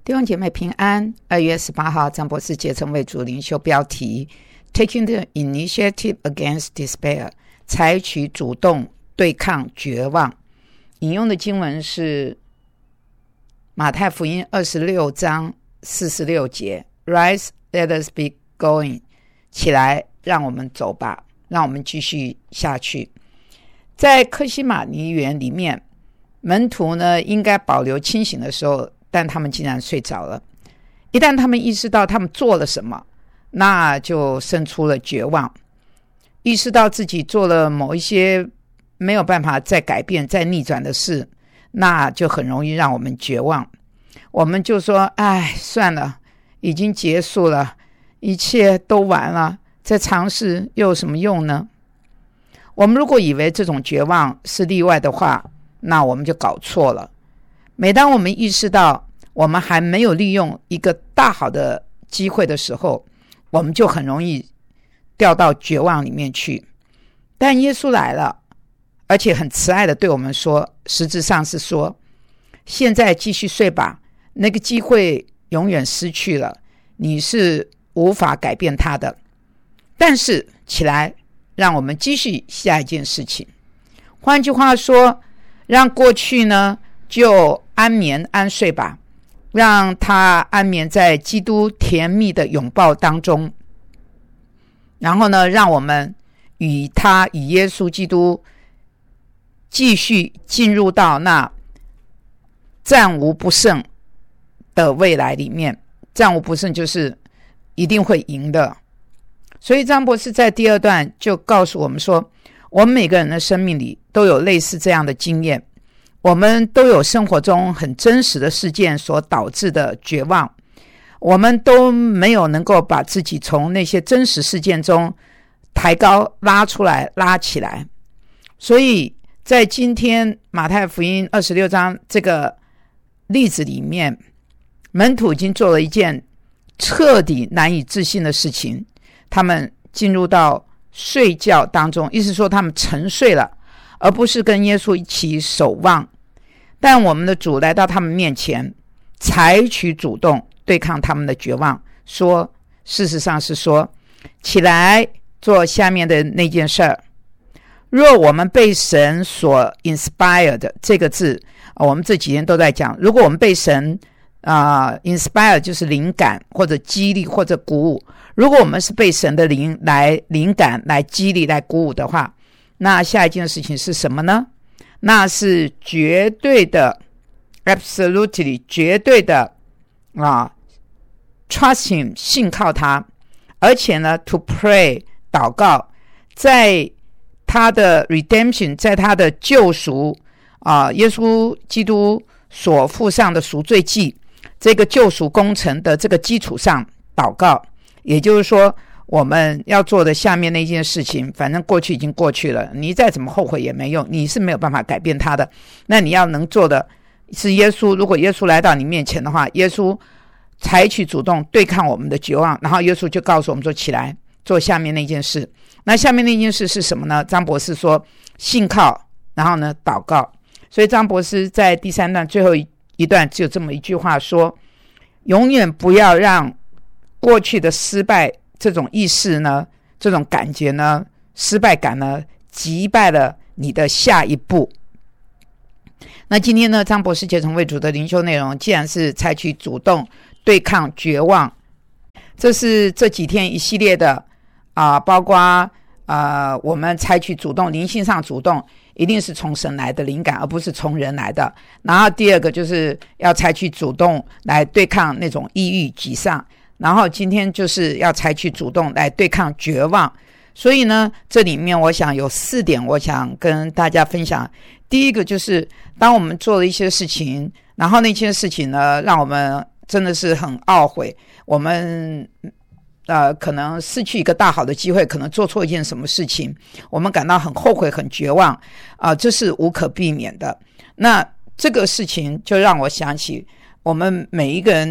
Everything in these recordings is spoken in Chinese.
弟兄姐妹平安。2月18号，张博士竭诚为主灵修标题 Taking the Initiative Against Despair， 采取主动对抗绝望。引用的经文是马太福音26章46节 Rise, let us be going， 起来，让我们走吧，让我们继续下去。在客西马尼园里面，门徒呢应该保留清醒的时候，但他们竟然睡着了。一旦他们意识到他们做了什么，那就生出了绝望。意识到自己做了某一些没有办法再改变再逆转的事，那就很容易让我们绝望。我们就说算了，已经结束了，一切都完了，再尝试又有什么用呢？我们如果以为这种绝望是例外的话，那我们就搞错了。每当我们意识到我们还没有利用一个大好的机会的时候，我们就很容易掉到绝望里面去。但耶稣来了，而且很慈爱的对我们说，实质上是说，现在继续睡吧，那个机会永远失去了，你是无法改变它的。但是起来，让我们继续下一件事情。换句话说，让过去呢就安眠安睡吧，让他安眠在基督甜蜜的拥抱当中。然后呢，让我们与耶稣基督继续进入到那战无不胜的未来里面。战无不胜就是一定会赢的。所以张博士在第二段就告诉我们说，我们每个人的生命里都有类似这样的经验，我们都有生活中很真实的事件所导致的绝望，我们都没有能够把自己从那些真实事件中抬高拉出来拉起来。所以在今天马太福音26章这个例子里面，门徒已经做了一件彻底难以置信的事情，他们进入到睡觉当中，意思说他们沉睡了，而不是跟耶稣一起守望。但我们的主来到他们面前，采取主动对抗他们的绝望，事实上是说，起来做下面的那件事儿。若我们被神所 inspired 这个字，我们这几天都在讲，如果我们被神inspire 就是灵感或者激励或者鼓舞，如果我们是被神的灵感来激励来鼓舞的话，那下一件事情是什么呢？那是绝对的 absolutely 绝对的trust him 信靠他，而且呢 to pray 祷告，在他的 redemption 在他的救赎耶稣基督所付上的赎罪祭这个救赎工程的这个基础上祷告。也就是说，我们要做的下面那件事情，反正过去已经过去了，你再怎么后悔也没用，你是没有办法改变它的。那你要能做的是耶稣，如果耶稣来到你面前的话，耶稣采取主动对抗我们的绝望，然后耶稣就告诉我们说，起来做下面那件事。那下面那件事是什么呢？张博士说信靠，然后呢祷告。所以张博士在第3段最后一段只有这么一句话说，永远不要让过去的失败这种意识呢，这种感觉呢，失败感呢，击败了你的下一步。那今天呢，张博士竭诚为主的灵修内容，既然是采取主动对抗绝望，这是这几天一系列的包括我们采取主动，灵性上主动一定是从神来的灵感，而不是从人来的。然后第二个就是要采取主动来对抗那种抑郁沮丧，然后今天就是要采取主动来对抗绝望。所以呢，这里面我想有4点我想跟大家分享。第一个就是当我们做了一些事情，然后那些事情呢让我们真的是很懊悔，我们可能失去一个大好的机会，可能做错一件什么事情，我们感到很后悔很绝望这是无可避免的。那这个事情就让我想起我们每一个人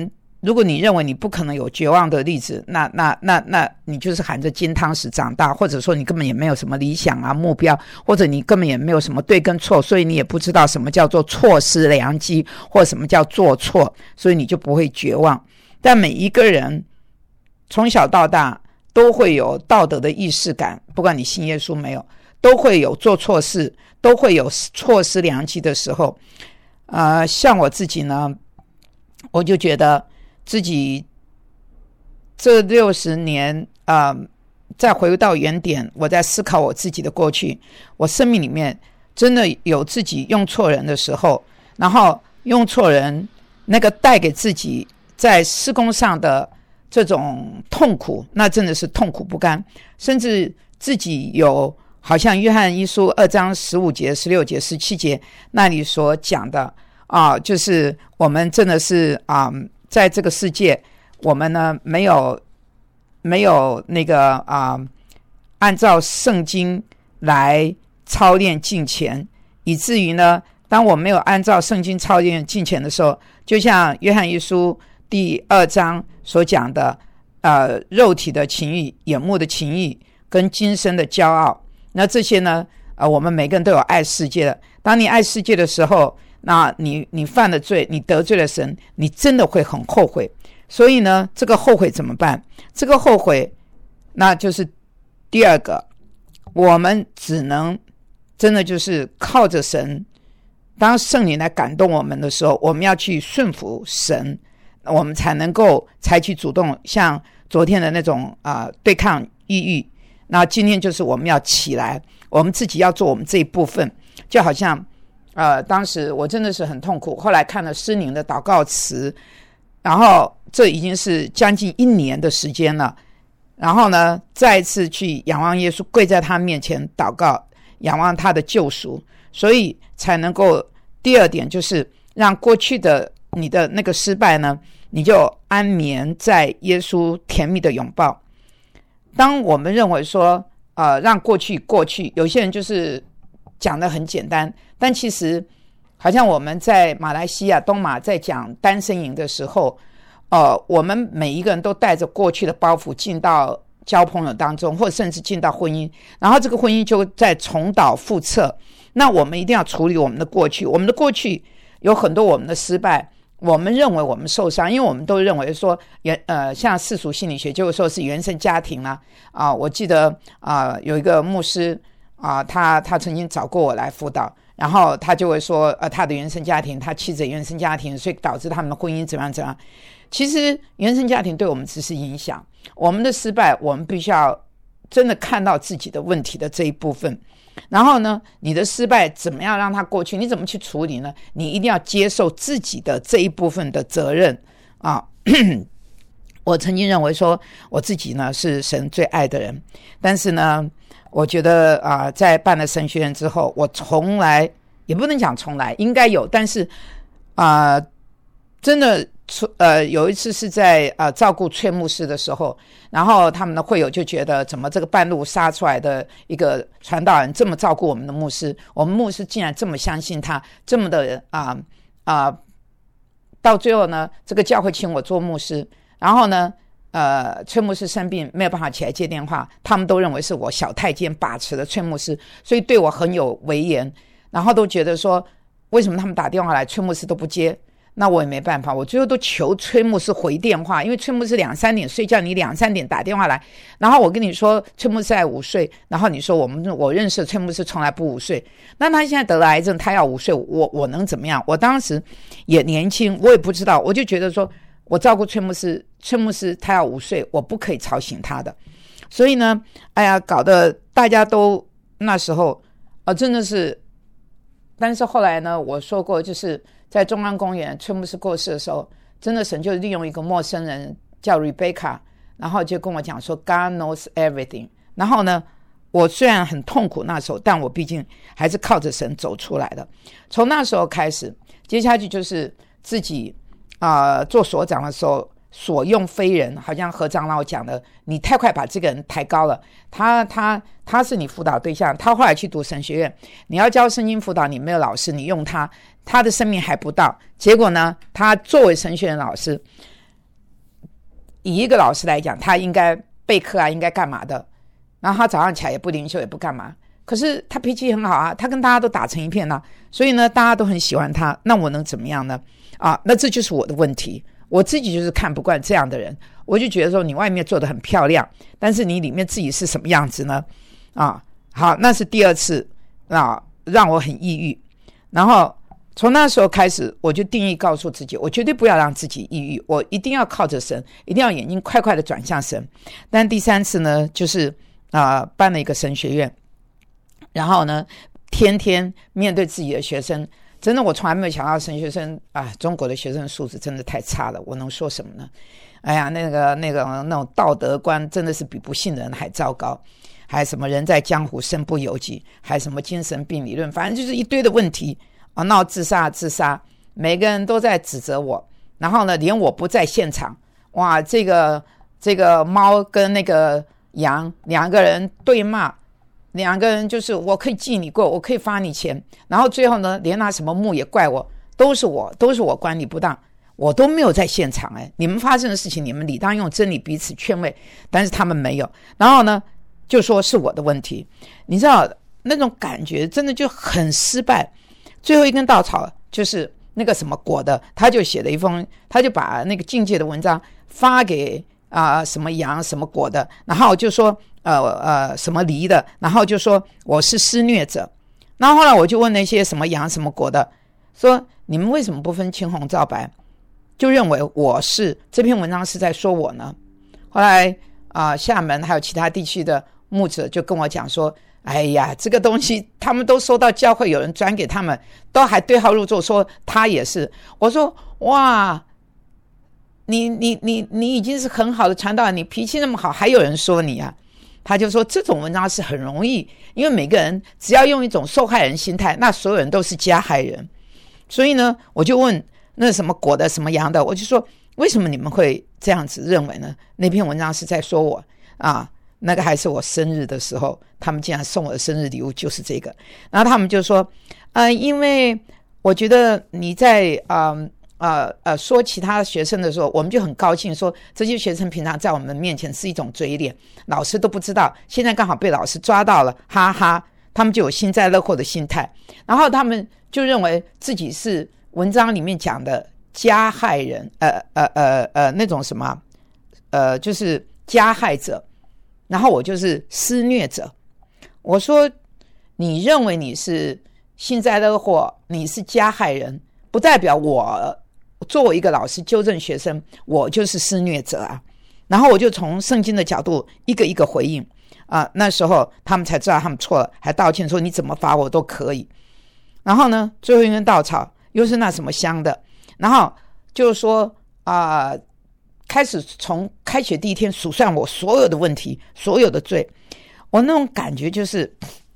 如果你认为你不可能有绝望的例子，那你就是含着金汤匙长大，或者说你根本也没有什么理想啊目标，或者你根本也没有什么对跟错，所以你也不知道什么叫做错失良机，或者什么叫做错，所以你就不会绝望。但每一个人从小到大都会有道德的意识感，不管你信耶稣没有，都会有做错事，都会有错失良机的时候。像我自己呢，我就觉得自己这60年再回到原点，我在思考我自己的过去，我生命里面真的有自己用错人的时候，然后用错人那个带给自己在事工上的这种痛苦，那真的是痛苦不甘，甚至自己有好像约翰一书2章15节、16节、17节那里所讲的就是我们真的是在这个世界，我们呢没有那个按照圣经来操练敬虔，以至于呢，当我没有按照圣经操练敬虔的时候，就像约翰一书第2章所讲的，肉体的情欲、眼目的情欲跟今生的骄傲，那这些呢，我们每个人都有爱世界的。当你爱世界的时候，那你犯了罪，你得罪了神，你真的会很后悔。所以呢，这个后悔怎么办？这个后悔，那就是第二个，我们只能真的就是靠着神，当圣灵来感动我们的时候，我们要去顺服神，我们才能够采取主动，像昨天的那种对抗抑郁。那今天就是我们要起来，我们自己要做我们这一部分，就好像当时我真的是很痛苦，后来看了诗宁的祷告词，然后这已经是将近1年的时间了，然后呢再一次去仰望耶稣，跪在他面前祷告，仰望他的救赎，所以才能够第二点就是让过去的你的那个失败呢，你就安眠在耶稣甜蜜的拥抱。当我们认为说让过去，有些人就是讲得很简单，但其实好像我们在马来西亚东马在讲单身营的时候，我们每一个人都带着过去的包袱进到交朋友当中，或甚至进到婚姻，然后这个婚姻就在重蹈覆辙。那我们一定要处理我们的过去，我们的过去有很多我们的失败，我们认为我们受伤，因为我们都认为说像世俗心理学就是说是原生家庭啦我记得有一个牧师他曾经找过我来辅导，然后他就会说他的原生家庭，他妻子的原生家庭，所以导致他们的婚姻怎么样。其实原生家庭对我们只是影响，我们的失败我们必须要真的看到自己的问题的这一部分，然后呢你的失败怎么样让它过去，你怎么去处理呢？你一定要接受自己的这一部分的责任我曾经认为说我自己呢是神最爱的人，但是呢我觉得在办了神学院之后，我从来也不能讲从来，应该有，但是真的有一次是在照顾崔牧师的时候，然后他们的会友就觉得怎么这个半路杀出来的一个传道人这么照顾我们的牧师，我们牧师竟然这么相信他，这么的到最后呢这个教会请我做牧师，然后呢崔牧师生病没有办法起来接电话，他们都认为是我小太监把持了崔牧师，所以对我很有微言，然后都觉得说为什么他们打电话来崔牧师都不接，那我也没办法，我最后都求崔牧师回电话，因为崔牧师2、3点睡觉，你2、3点打电话来，然后我跟你说崔牧师还午睡，然后你说我认识的崔牧师从来不午睡，那他现在得了癌症，他要午睡，我能怎么样？我当时也年轻，我也不知道，我就觉得说我照顾崔牧师他要午睡，我不可以吵醒他的，所以呢搞得大家都那时候真的是，但是后来呢我说过，就是在中央公园崔牧师过世的时候，真的神就利用一个陌生人叫 Rebecca， 然后就跟我讲说 God knows everything， 然后呢我虽然很痛苦那时候，但我毕竟还是靠着神走出来的。从那时候开始，接下去就是自己做所长的时候所用非人，好像何长老讲的，你太快把这个人抬高了，他是你辅导对象，他后来去读神学院，你要教圣经辅导，你没有老师，你用他的生命还不到，结果呢他作为神学院老师， 以一个老师来讲，他应该备课啊，应该干嘛的，然后他早上起来也不灵修也不干嘛，可是他脾气很好啊，他跟大家都打成一片啊，所以呢大家都很喜欢他，那我能怎么样呢？那这就是我的问题，我自己就是看不惯这样的人，我就觉得说你外面做得很漂亮，但是你里面自己是什么样子呢？好，那是第二次让我很抑郁，然后从那时候开始我就定义告诉自己，我绝对不要让自己抑郁，我一定要靠着神，一定要眼睛快快的转向神。但第三次呢，就是办了一个神学院，然后呢天天面对自己的学生，真的我从来没有想到神学生中国的学生素质真的太差了，我能说什么呢？哎呀，那种道德观真的是比不信的人还糟糕，还什么人在江湖身不由己，还什么精神病理论，反正就是一堆的问题闹自杀，每个人都在指责我，然后呢连我不在现场，哇，这个猫跟那个羊两个人对骂，两个人就是我可以记你过，我可以发你钱，然后最后呢连拿什么木也怪我，都是我管理不当，我都没有在现场。你们发生的事情你们理当用真理彼此劝慰，但是他们没有，然后呢就说是我的问题，你知道那种感觉真的就很失败。最后一根稻草就是那个什么果的，他就写了一封，他就把那个境界的文章发给什么羊什么果的，然后就说什么梨的，然后就说我是施虐者。然后后来我就问那些什么羊什么果的，说你们为什么不分青红皂白，就认为我是这篇文章是在说我呢？后来厦门还有其他地区的牧者就跟我讲说，哎呀，这个东西他们都收到教会有人转给他们，都还对号入座说他也是。我说哇，你已经是很好的传道人，你脾气那么好，还有人说你啊？他就说这种文章是很容易，因为每个人只要用一种受害人心态，那所有人都是加害人。所以呢我就问那什么果的什么羊的，我就说为什么你们会这样子认为呢？那篇文章是在说我那个还是我生日的时候，他们竟然送我的生日礼物就是这个。然后他们就说因为我觉得你在说其他学生的时候，我们就很高兴，说这些学生平常在我们面前是一种嘴脸，老师都不知道，现在刚好被老师抓到了，哈哈，他们就有幸灾乐祸的心态，然后他们就认为自己是文章里面讲的加害人，那种什么就是加害者，然后我就是施虐者。我说你认为你是幸灾乐祸，你是加害人，不代表我作为一个老师纠正学生我就是施虐者啊。然后我就从圣经的角度一个一个回应那时候他们才知道他们错了，还道歉说你怎么罚我都可以。然后呢最后一根稻草又是那什么香的，然后就是说开始从开学第一天数算我所有的问题，所有的罪。我那种感觉就是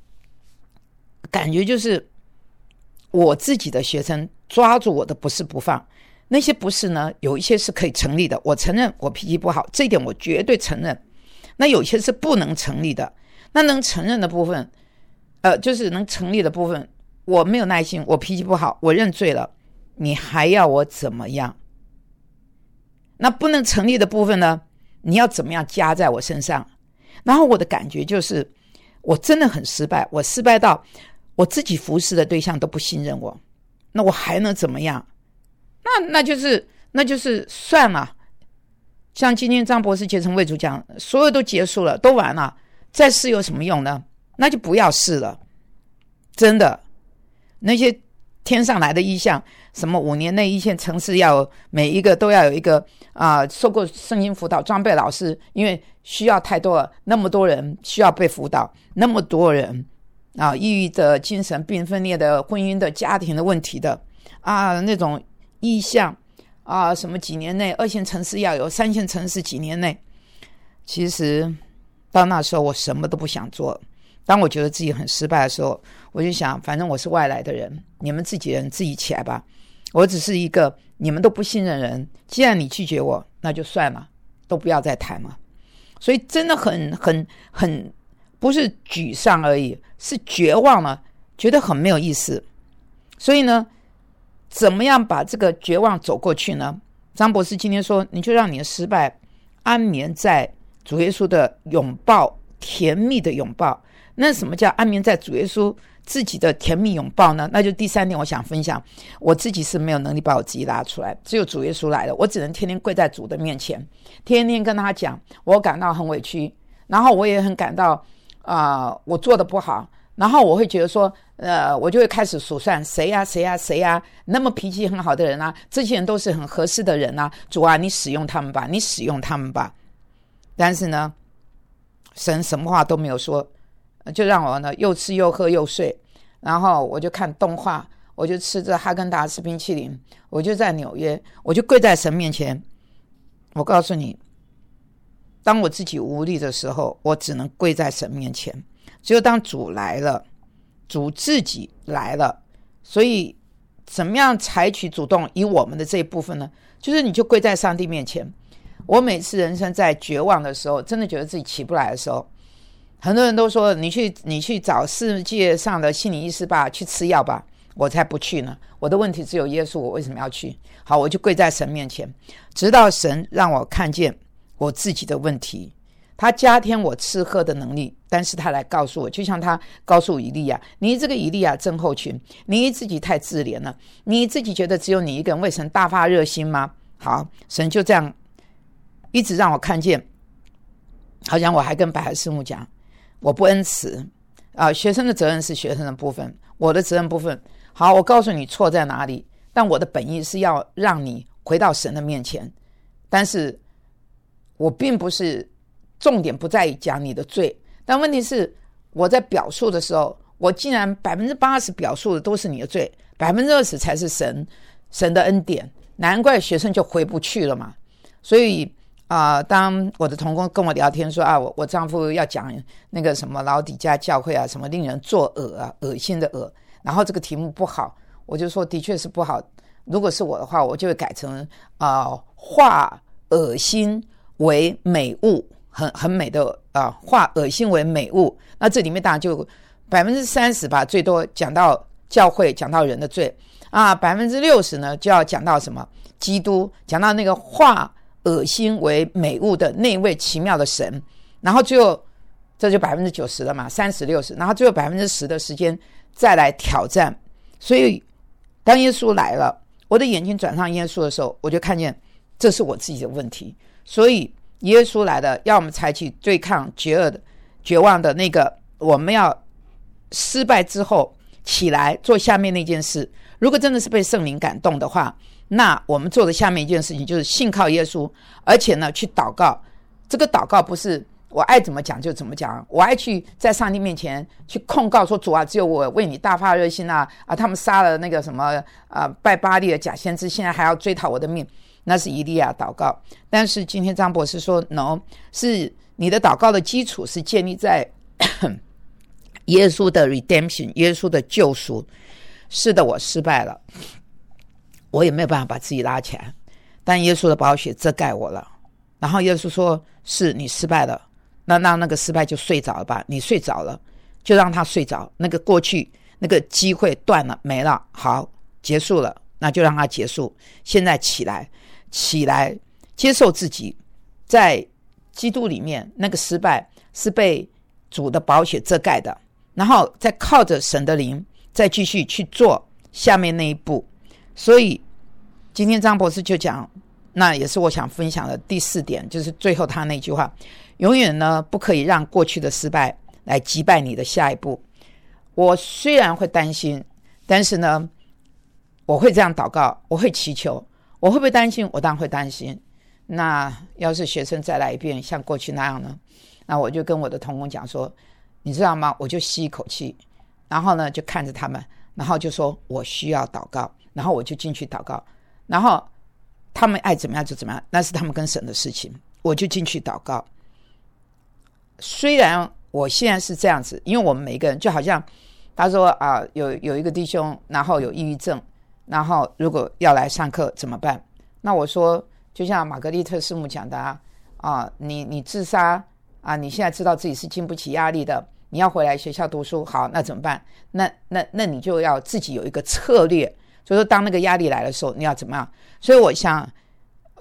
我自己的学生抓住我的不是不放，那些不是呢有一些是可以成立的，我承认我脾气不好，这一点我绝对承认。那有些是不能成立的，那能承认的部分就是能成立的部分我没有耐心，我脾气不好，我认罪了，你还要我怎么样？那不能成立的部分呢，你要怎么样加在我身上？然后我的感觉就是我真的很失败，我失败到我自己服侍的对象都不信任我，那我还能怎么样？那就是算了。像今天张博士结成为主讲，所有都结束了，都完了，再试有什么用呢？那就不要试了。真的，那些天上来的异象，什么5年内一线城市要每一个都要有一个受过圣经辅导装备老师，因为需要太多了，那么多人需要被辅导，那么多人抑郁的、精神病分裂的、婚姻的、家庭的问题的那种异象什么几年内2线城市要有，3线城市几年内。其实到那时候我什么都不想做，当我觉得自己很失败的时候，我就想反正我是外来的人，你们自己人自己起来吧，我只是一个你们都不信任人，既然你拒绝我，那就算了，都不要再谈了。所以真的很不是沮丧而已，是绝望了，觉得很没有意思。所以呢怎么样把这个绝望走过去呢？张博士今天说，你就让你的失败安眠在主耶稣的拥抱，甜蜜的拥抱。那什么叫安眠在主耶稣自己的甜蜜拥抱呢？那就第三点我想分享，我自己是没有能力把我自己拉出来，只有主耶稣来了，我只能天天跪在主的面前，天天跟他讲我感到很委屈，然后我也很感到我做的不好，然后我会觉得说我就会开始数算谁呀，那么脾气很好的人啊，这些人都是很合适的人啊，主啊，你使用他们吧，你使用他们吧。但是呢，神什么话都没有说，就让我呢又吃又喝又睡，然后我就看动画，我就吃着哈根达斯冰淇淋，我就在纽约，我就跪在神面前。我告诉你，当我自己无力的时候，我只能跪在神面前。只有当主来了，主自己来了，所以怎么样采取主动？以我们的这一部分呢，就是你就跪在上帝面前。我每次人生在绝望的时候，真的觉得自己起不来的时候，很多人都说你去找世界上的心理医师吧，去吃药吧，我才不去呢。我的问题只有耶稣，我为什么要去？好，我就跪在神面前，直到神让我看见我自己的问题，他加添我吃喝的能力，但是他来告诉我，就像他告诉以利亚，你这个以利亚症候群，你自己太自怜了，你自己觉得只有你一个人为神大发热心吗？好，神就这样一直让我看见，好像我还跟百合师母讲，我不恩慈学生的责任是学生的部分，我的责任部分，好，我告诉你错在哪里，但我的本意是要让你回到神的面前，但是我并不是重点不在于讲你的罪，但问题是我在表述的时候，我竟然 80% 表述的都是你的罪， 20% 才是神的恩典，难怪学生就回不去了嘛。所以当我的同工跟我聊天说我丈夫要讲那个什么老底嘉教会什么令人作恶恶心的恶，然后这个题目不好，我就说的确是不好，如果是我的话，我就会改成化恶心为美物，很美的化恶心为美物。那这里面当然就 30% 吧，最多讲到教会，讲到人的罪60% 呢就要讲到什么基督，讲到那个化恶心为美物的那位奇妙的神，然后最后这就 90% 了嘛，30、60%，然后最后 10% 的时间再来挑战。所以当耶稣来了，我的眼睛转向耶稣的时候，我就看见这是我自己的问题。所以耶稣来了，要我们采取对抗绝望的那个，我们要失败之后起来做下面那件事。如果真的是被圣灵感动的话，那我们做的下面一件事情就是信靠耶稣，而且呢去祷告。这个祷告不是我爱怎么讲就怎么讲，我爱去在上帝面前去控告说，主啊，只有我为你大发热心他们杀了那个什么拜巴力的假先知，现在还要追讨我的命，那是以利亚祷告。但是今天张博士说 no， 是你的祷告的基础是建立在耶稣的 redemption， 耶稣的救赎。是的，我失败了，我也没有办法把自己拉起来，但耶稣的宝血遮盖我了。然后耶稣说，是你失败了，那让那个失败就睡着了吧，你睡着了就让他睡着，那个过去那个机会断了没了，好，结束了，那就让他结束。现在起来接受自己在基督里面那个失败是被主的宝血遮盖的，然后再靠着神的灵再继续去做下面那一步。所以今天张博士就讲，那也是我想分享的第4点，就是最后他那句话，永远呢不可以让过去的失败来击败你的下一步。我虽然会担心，但是呢我会这样祷告，我会祈求。我会不会担心？我当然会担心。那要是学生再来一遍像过去那样呢，那我就跟我的同工讲说，你知道吗，我就吸一口气，然后呢就看着他们，然后就说我需要祷告，然后我就进去祷告，然后他们爱怎么样就怎么样，那是他们跟神的事情，我就进去祷告。虽然我现在是这样子，因为我们每一个人就好像他说有一个弟兄然后有抑郁症，然后如果要来上课怎么办？那我说就像玛格丽特师母讲的你自杀你现在知道自己是经不起压力的，你要回来学校读书，好，那怎么办？那你就要自己有一个策略，就是说当那个压力来的时候你要怎么样。所以我想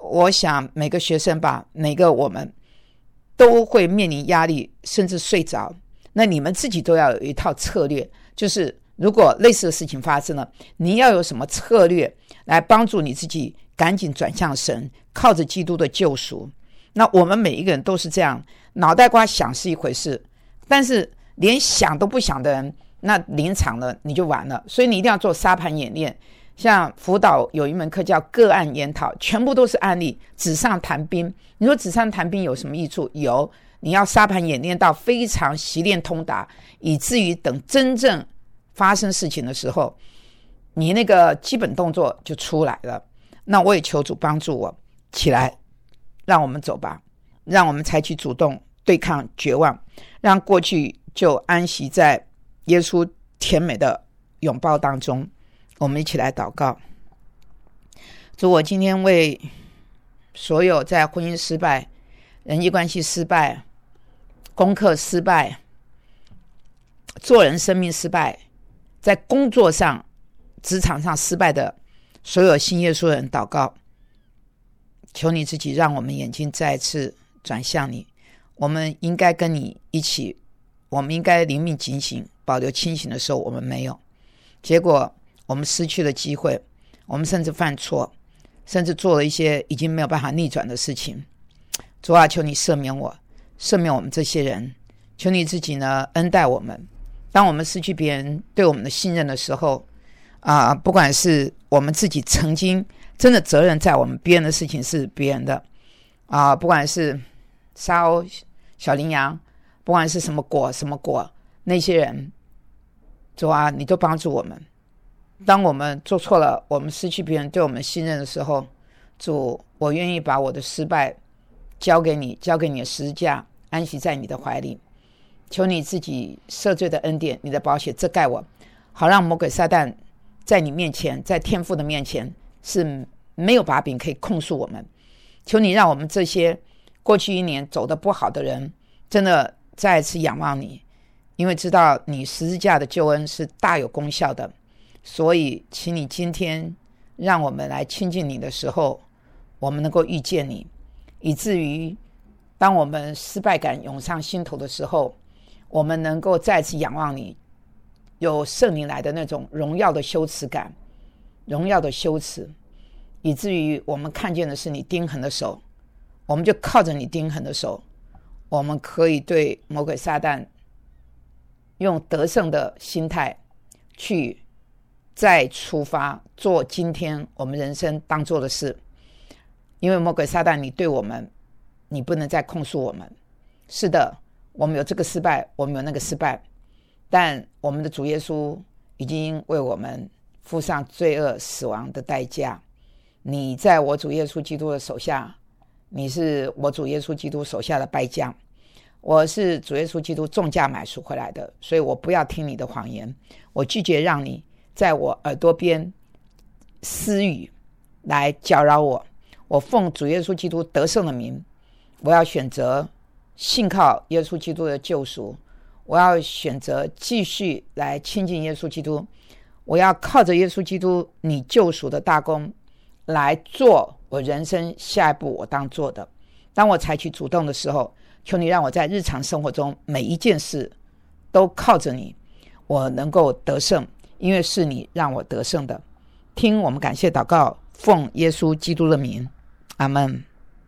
我想每个学生吧，每个我们都会面临压力，甚至睡着。那你们自己都要有一套策略，就是如果类似的事情发生了，你要有什么策略来帮助你自己赶紧转向神，靠着基督的救赎。那我们每一个人都是这样，脑袋瓜想是一回事，但是连想都不想的人，那临场了你就完了。所以你一定要做沙盘演练。像辅导有一门课叫个案研讨，全部都是案例，纸上谈兵。你说纸上谈兵有什么益处？有，你要沙盘演练到非常习练通达，以至于等真正发生事情的时候，你那个基本动作就出来了。那我也求主帮助我起来，让我们走吧，让我们采取主动对抗绝望，让过去就安息在耶稣甜美的拥抱当中。我们一起来祷告。主，我今天为所有在婚姻失败、人际关系失败、功课失败、做人生命失败，在工作上、职场上失败的所有信耶稣人祷告，求你自己让我们眼睛再次转向你。我们应该跟你一起，我们应该灵命警醒，保留清醒的时候我们没有，结果我们失去了机会，我们甚至犯错，甚至做了一些已经没有办法逆转的事情。主啊，求你赦免我，赦免我们这些人，求你自己呢恩待我们。当我们失去别人对我们的信任的时候不管是我们自己曾经真的责任在我们，别人的事情是别人的不管是沙鸥、小羚羊，不管是什么果，那些人，主啊，你都帮助我们。当我们做错了，我们失去别人对我们信任的时候，主，我愿意把我的失败交给你，交给你的十字架，安息在你的怀里。求你自己赦罪的恩典，你的宝血遮盖我，好让魔鬼撒旦在你面前，在天父的面前是没有把柄可以控诉我们。求你让我们这些过去一年走得不好的人，真的再一次仰望你，因为知道你十字架的救恩是大有功效的。所以请你今天让我们来亲近你的时候，我们能够遇见你，以至于当我们失败感涌上心头的时候，我们能够再次仰望你，有圣灵来的那种荣耀的羞耻感，荣耀的羞耻，以至于我们看见的是你钉痕的手，我们就靠着你钉痕的手，我们可以对魔鬼撒旦用得胜的心态去再出发，做今天我们人生当做的事。因为魔鬼撒旦，你对我们，你不能再控诉我们。是的，我们有这个失败，我们有那个失败，但我们的主耶稣已经为我们付上罪恶死亡的代价。你在我主耶稣基督的手下，你是我主耶稣基督手下的败将，我是主耶稣基督重价买赎回来的，所以我不要听你的谎言，我拒绝让你在我耳朵边私语来搅扰我。我奉主耶稣基督得胜的名，我要选择信靠耶稣基督的救赎，我要选择继续来亲近耶稣基督，我要靠着耶稣基督你救赎的大功来做我人生下一步我当做的。当我采取主动的时候，求你让我在日常生活中每一件事都靠着你，我能够得胜，因为是你让我得胜的。听我们感谢祷告，奉耶稣基督的名，阿们。